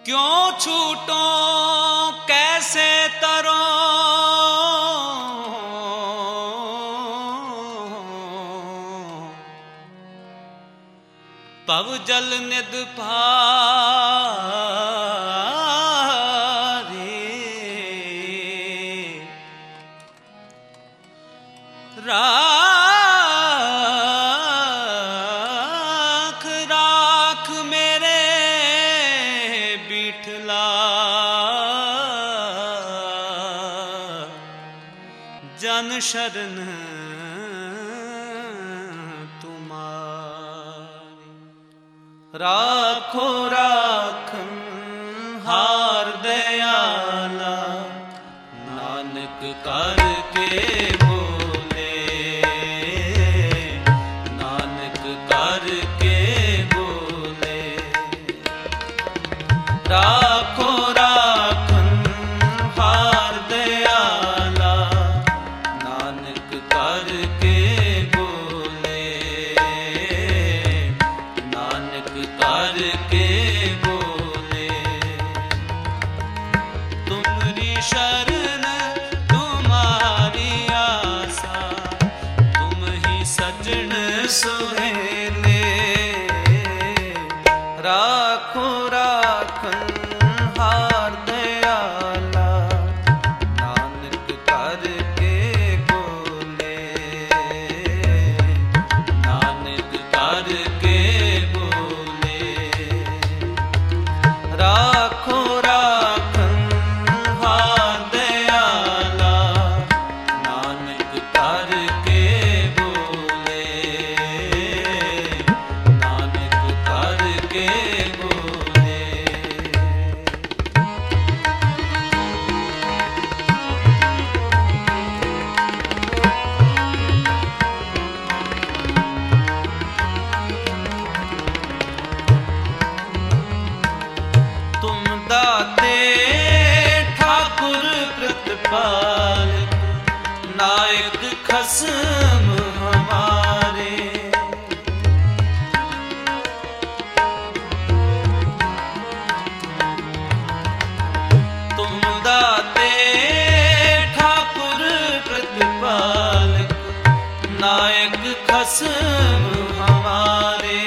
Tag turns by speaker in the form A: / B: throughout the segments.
A: क्यों छूटो कैसे तरो पव जल निद पारे राख राख मेरे बिठला जन शरण राखो राखन हार दयाला नानक करके बोले नानक करके बोले राखो राखन हार दयाला नानक करके करके बोले तुमरी शरण तुम्हारी आशा तुम ही सजन सुहेले राखो राखन हार दयाला नानक करके बोले नानक करके राखो राखन हार दयाला नानक करके बोले नानक करके बोले तुम दाते ठाकुर प्रतिपाल नायक खसम हमारे तुम दाते ठाकुर प्रतिपाल नायक खसम हमारे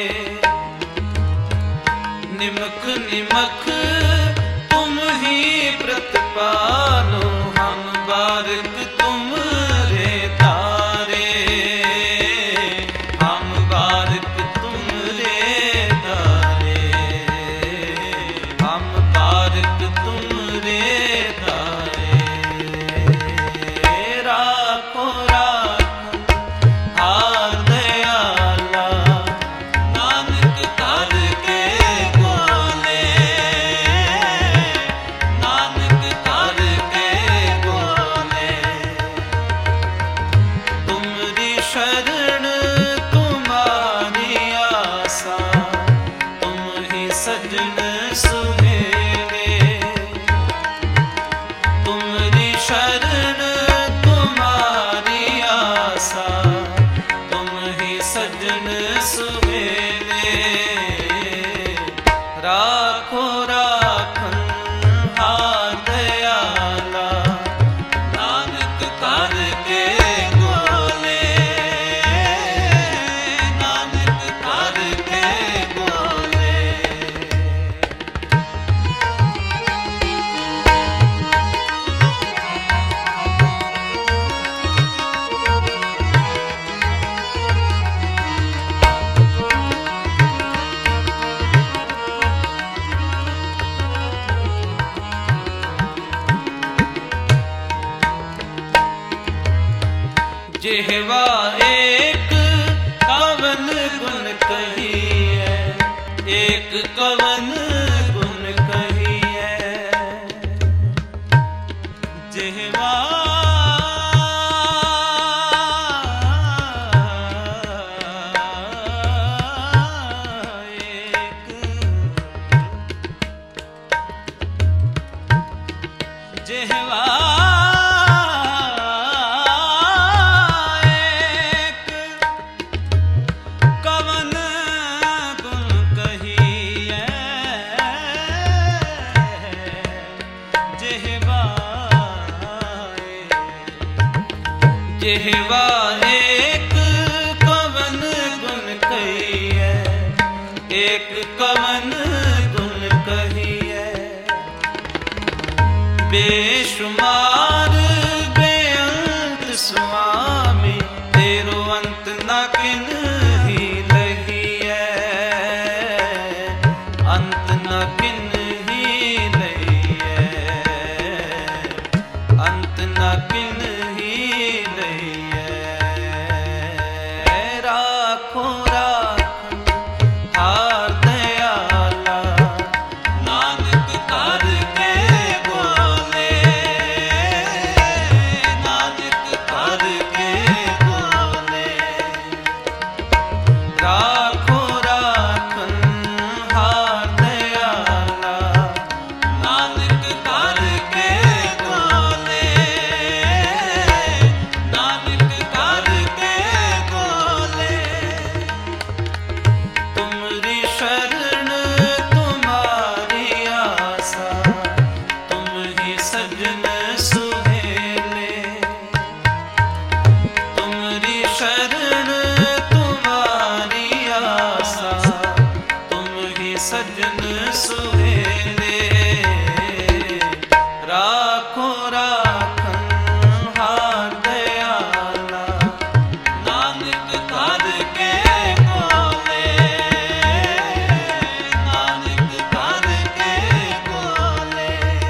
A: निमक निमक तुम ही प्रतिपालो हम बारिक तुम रे तारे हम बारिक तुम रे तारे हम बारिक तुम रे तारे राखो राखो हार दयाला नानक करके शरण तुम्हारी आशा तुम ही सजन सुहेले तुम्हारी शरण तुम्हारी आशा तुम ही सजन सुहेले राखो राखन हार दयाला नानक करके जेहवा एक कवन गुण कही है एक कवन गुण कही है जेहवा जेहवा जेहवा एक कवन गुण कहिए, एक कवन गुण कहिए। बेशुमार बेअंत स्वामी, तेरो अंत न किन ही लहिए, अंत न किन ही लहिए, अंत न किन ही लहिए। राखो राखन हार दयाला, नानक कर के बोले, नानक कर के बोले। राखो राखन हार दयाला, नानक कर के बोले, नानक कर के बोले। तुमरी शरण तुम्हारी आसा, तुम ही सजन सुहेले। तुमरी शरण तुम्हारी आसा, तुम ही सजन सुहेले। राखो राखन हार दयाला, नानक कर के बोले, नानक कर के बोले।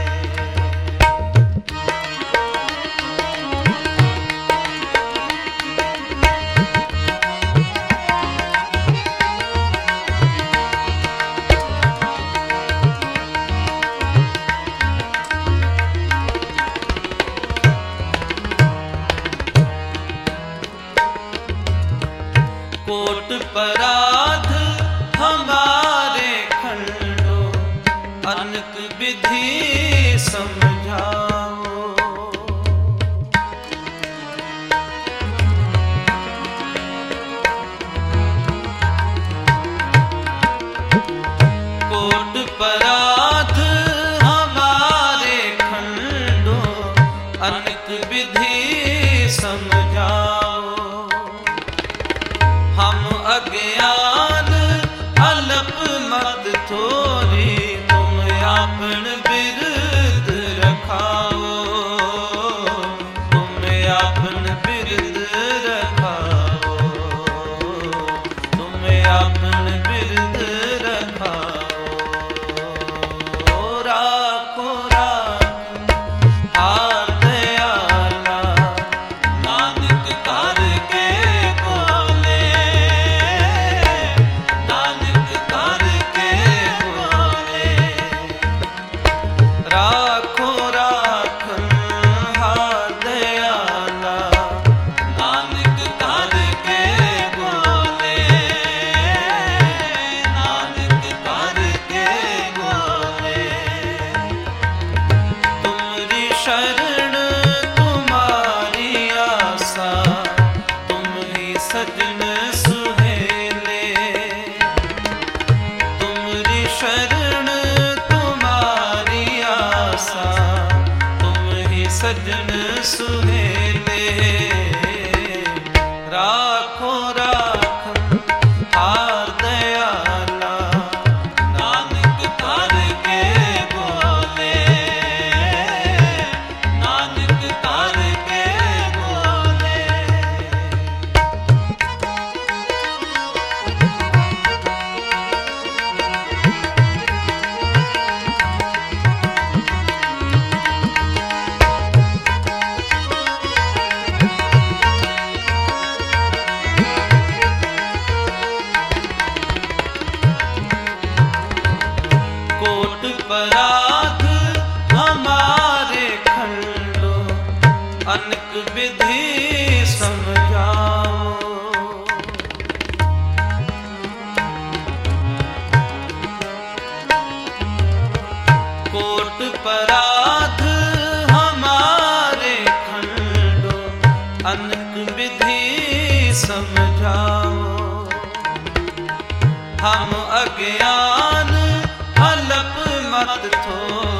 A: कोट पराध हमारे खंडो, अनक विधि समझाओ। कोट पराध हमारे खंडो, अनक विधि समझाओ। हम अज्ञान अल्प मत थोरी, तुम आपन बिरद रखाओ, तुम आपन बिरद रखाओ, तुम आपन बिरद रखाओ। राखो राखन हार दयाला, नानक कर के बोले, नानक कर के बोले। राखो राखन हार दयाला, नानक कर के बोले, नानक कर के बोले। तुमरी शरण तुम्हारी आसा, तुम ही सजन सुहेले। तुमरी शरण तुम्हारी आसा, तुम ही सजन सुहेले। राखो राखन हार दयाला, नानक कर के बोले, नानक कर के बोले। कोट पराध हमारे खंडो, अनक विधि समझाओ। कोट पराध हमारे खंडो, अनक विधि समझाओ। हम अज्ञान अल्प मत थो